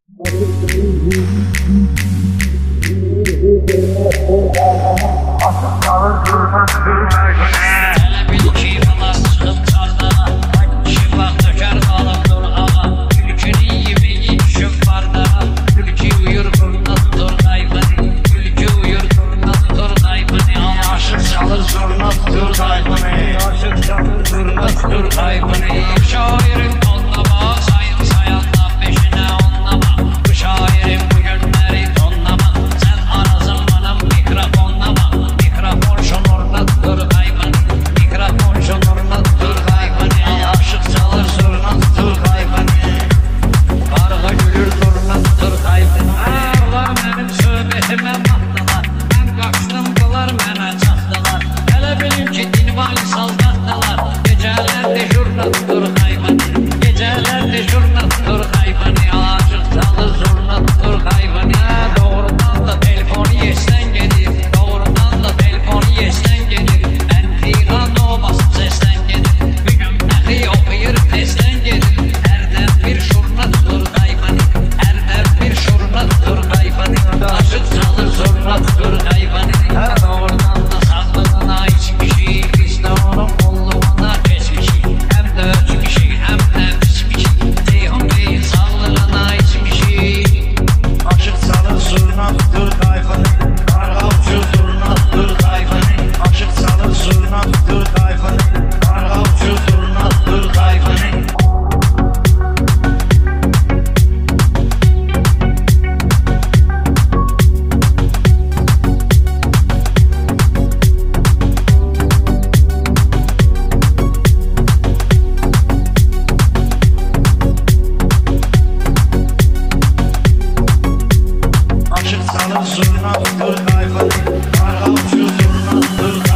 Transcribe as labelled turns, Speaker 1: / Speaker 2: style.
Speaker 1: Şairin onlama, sayın sayandan peşine onlama. Bu şairin bu günleri tonlama. Sen anasın bana mikrofonlama. Mikrofon şonurnattır hayvanı. Mikrofon şonurnattır hayvanı. Aşık çalır zurnattır hayvanı. Karga gülür zurnattır hayvanı. Ağlar benim söhbetime baktılar. Ben kaçtım kılar mene çaktılar. Hele bilin ki dinvali saldattılar. Geceler jurnattır hayvanı. Geceler jurnattır hayvanı. Aşık çalır zurnattır hayvanı. Doğrudan da telefonu yesten gelir. Doğrudan da telefonu yesten gelir. Entikan olmasın sesten gelir. Bir gün nehi okuyur testen gelir. Herden bir jurnattır hayvanı. Herden bir jurnattır hayvanı. Aşık çalır zurnattır hayvanı. Doğrudan da sağlığına içmişi. Biz de onun kulluğuna geçmişi. Hem de ölçmişi hem de biçmişi. Ceyhun değil sağlığına içmişi. Aşık çalır zurnattır hayvanı. Kargavcı zurnattır hayvanı. Aşık çalır zurnattır hayvanı. Kargavcı zurnattır hayvanı. Aşık çalır zurnattır hayvanı. Kargavcı zurnattır hayvanı.